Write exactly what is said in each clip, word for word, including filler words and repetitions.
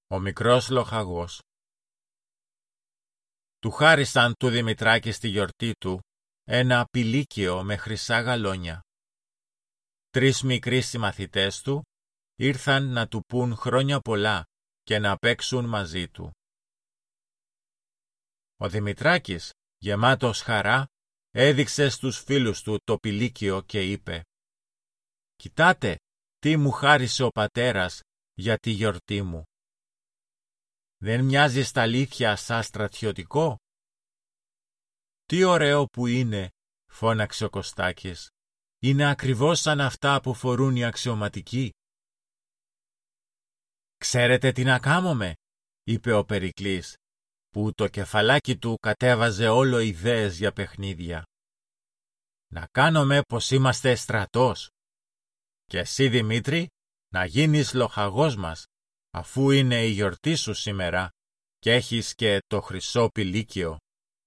Ο μικρός λοχαγός. Του χάρισαν του Δημητράκη στη γιορτή του ένα πηλίκιο με χρυσά γαλόνια. Τρεις μικροί συμμαθητές του ήρθαν να του πουν χρόνια πολλά και να παίξουν μαζί του. Ο Δημητράκης, γεμάτος χαρά, έδειξε στους φίλους του το πηλίκιο και είπε «Κοιτάτε τι μου χάρισε ο πατέρας για τη γιορτή μου. Δεν μοιάζει στα αλήθεια σαν στρατιωτικό?» «Τι ωραίο που είναι», φώναξε ο Κωστάκης. «Είναι ακριβώς σαν αυτά που φορούν οι αξιωματικοί». «Ξέρετε τι να κάμομε», είπε ο Περικλής, που το κεφαλάκι του κατέβαζε όλο ιδέες για παιχνίδια. «Να κάνουμε πως είμαστε στρατός. Και εσύ, Δημήτρη, να γίνεις λοχαγός μας, αφού είναι η γιορτή σου σήμερα και έχεις και το χρυσό πηλίκιο.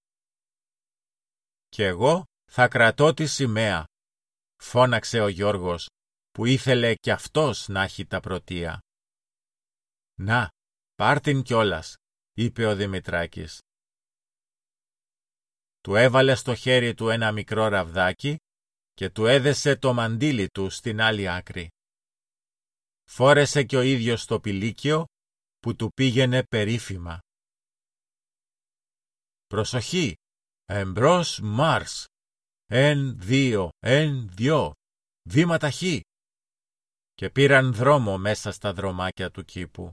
«Και εγώ θα κρατώ τη σημαία», φώναξε ο Γιώργος, που ήθελε κι αυτός να έχει τα πρωτεία. «Να, πάρ' την κιόλας», είπε ο Δημητράκης. Του έβαλε στο χέρι του ένα μικρό ραβδάκι και του έδεσε το μαντίλι του στην άλλη άκρη. Φόρεσε κι ο ίδιος το πηλίκιο που του πήγαινε περίφημα. «Προσοχή! Εμπρός μάρς! Εν, δύο, εν, δυο, βήμα ταχύ!» Και πήραν δρόμο μέσα στα δρομάκια του κήπου.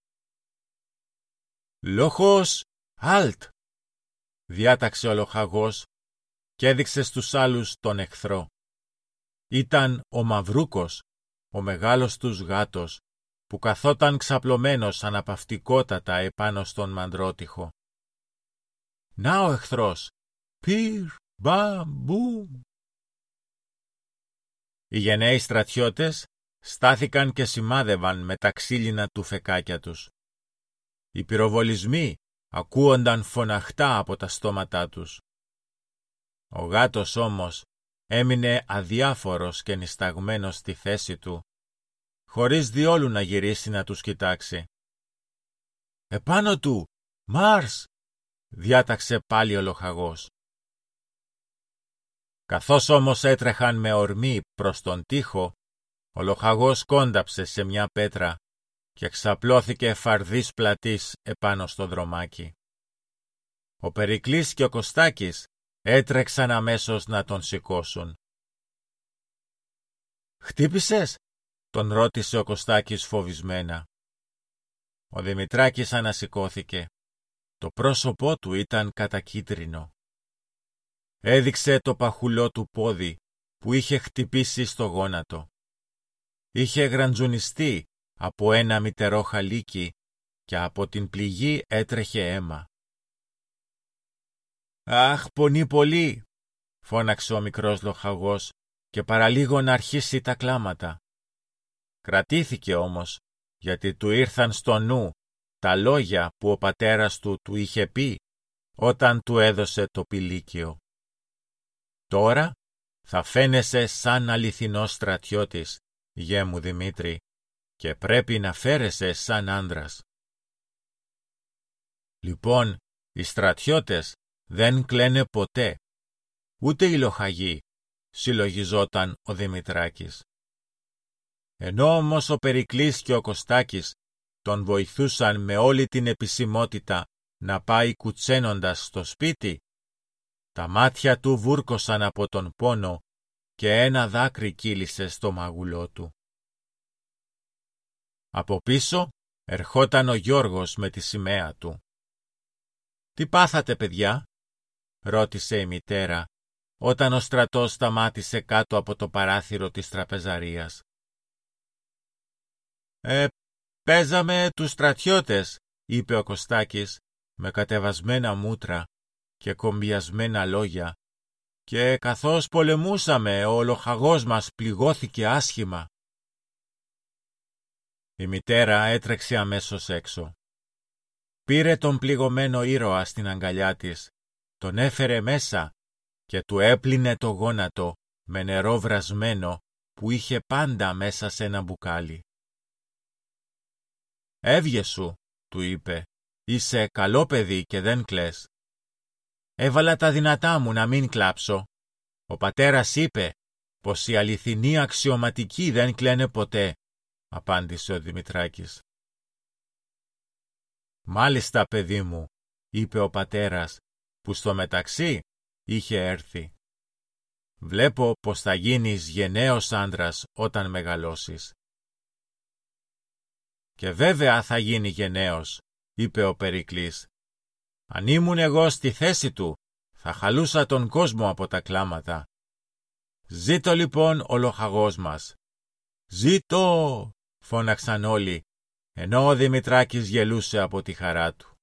«Λόχος, αλτ!» διάταξε ο λοχαγός και έδειξε στους άλλους τον εχθρό. Ήταν ο Μαυρούκος, ο μεγάλος τους γάτος, που καθόταν ξαπλωμένος αναπαυτικότατα επάνω στον μαντρότυχο. «Να ο εχθρός! Πυρ, μπα, μπουμ!» Οι γενναίοι στρατιώτες στάθηκαν και σημάδευαν με τα ξύλινα του φεκάκια τους. Οι πυροβολισμοί ακούονταν φωναχτά από τα στόματά τους. Ο γάτος όμως έμεινε αδιάφορος και νησταγμένος στη θέση του, χωρίς διόλου να γυρίσει να τους κοιτάξει. «Επάνω του! Μάρς!» διάταξε πάλι ο λοχαγός. Καθώς όμως έτρεχαν με ορμή προς τον τοίχο, ο λοχαγός κόνταψε σε μια πέτρα και ξαπλώθηκε φαρδής πλατής επάνω στο δρομάκι. Ο Περικλής και ο Κωστάκης έτρεξαν αμέσως να τον σηκώσουν. «Χτύπησες?» τον ρώτησε ο Κωστάκης φοβισμένα. Ο Δημητράκης ανασηκώθηκε. Το πρόσωπό του ήταν κατακίτρινο. Έδειξε το παχουλό του πόδι που είχε χτυπήσει στο γόνατο. Είχε γραντζουνιστεί από ένα μητερό χαλίκι και από την πληγή έτρεχε αίμα. «Αχ, πονεί πολύ», φώναξε ο μικρός λοχαγός και παραλίγο να αρχίσει τα κλάματα. Κρατήθηκε όμως, γιατί του ήρθαν στο νου τα λόγια που ο πατέρας του του είχε πει όταν του έδωσε το πηλίκιο. «Τώρα θα φαίνεσαι σαν αληθινός στρατιώτης, γέ μου Δημήτρη, και πρέπει να φέρεσαι σαν άντρας». Λοιπόν, οι στρατιώτες δεν κλαίνε ποτέ, ούτε οι λοχαγοί, συλλογιζόταν ο Δημητράκης. Ενώ όμως ο Περικλής και ο Κωστάκης τον βοηθούσαν με όλη την επισημότητα να πάει κουτσένοντας στο σπίτι, τα μάτια του βούρκωσαν από τον πόνο και ένα δάκρυ κύλησε στο μαγουλό του. Από πίσω ερχόταν ο Γιώργος με τη σημαία του. «Τι πάθατε, παιδιά?» ρώτησε η μητέρα, όταν ο στρατός σταμάτησε κάτω από το παράθυρο της τραπεζαρίας. «Ε, παίζαμε τους στρατιώτες», είπε ο Κωστάκης, με κατεβασμένα μούτρα και κομπιασμένα λόγια, «και καθώς πολεμούσαμε, ο λοχαγός μας πληγώθηκε άσχημα». Η μητέρα έτρεξε αμέσως έξω. Πήρε τον πληγωμένο ήρωα στην αγκαλιά της, τον έφερε μέσα και του έπλυνε το γόνατο με νερό βρασμένο που είχε πάντα μέσα σε ένα μπουκάλι. «Έβγε σου», του είπε, είσαι καλό παιδί και δεν κλαις. Έβαλα τα δυνατά μου να μην κλάψω. Ο πατέρας είπε πως οι αληθινοί αξιωματικοί δεν κλαίνε ποτέ, απάντησε ο Δημητράκης. Μάλιστα, παιδί μου, είπε ο πατέρας, που στο μεταξύ είχε έρθει. Βλέπω πως θα γίνεις γενναίος άντρας όταν μεγαλώσεις. Και βέβαια θα γίνει γενναίος, είπε ο Περικλής. Αν ήμουν εγώ στη θέση του, θα χαλούσα τον κόσμο από τα κλάματα. Ζήτω λοιπόν ο λοχαγός μας. Ζήτω, φώναξαν όλοι, ενώ ο Δημητράκης γελούσε από τη χαρά του.